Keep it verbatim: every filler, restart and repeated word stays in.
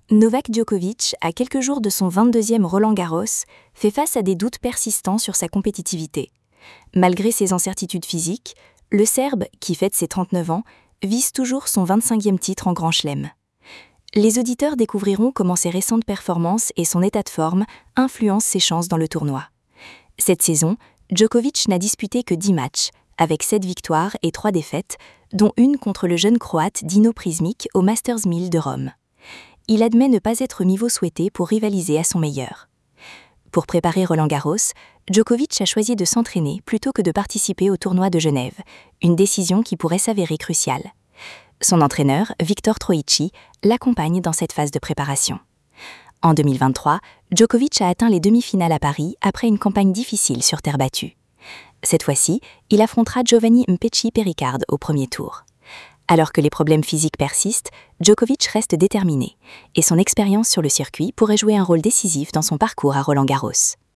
Novak Djokovic, à quelques jours de son vingt-deuxième Roland-Garros, fait face à des doutes persistants sur sa compétitivité. Malgré ses incertitudes physiques, le Serbe, qui fête ses trente-neuf ans, vise toujours son vingt-cinquième titre en Grand Chelem. Les auditeurs découvriront comment ses récentes performances et son état de forme influencent ses chances dans le tournoi. Cette saison, Djokovic n'a disputé que dix matchs, avec sept victoires et trois défaites, dont une contre le jeune Croate Dino Prizmic au Masters mille de Rome. Il admet ne pas être au niveau souhaité pour rivaliser à son meilleur. Pour préparer Roland-Garros, Djokovic a choisi de s'entraîner plutôt que de participer au tournoi de Genève, une décision qui pourrait s'avérer cruciale. Son entraîneur, Viktor Troicki, l'accompagne dans cette phase de préparation. En deux mille vingt-trois, Djokovic a atteint les demi-finales à Paris après une campagne difficile sur terre battue. Cette fois-ci, il affrontera Giovanni Mpetshi Perricard au premier tour. Alors que les problèmes physiques persistent, Djokovic reste déterminé, et son expérience sur le circuit pourrait jouer un rôle décisif dans son parcours à Roland-Garros.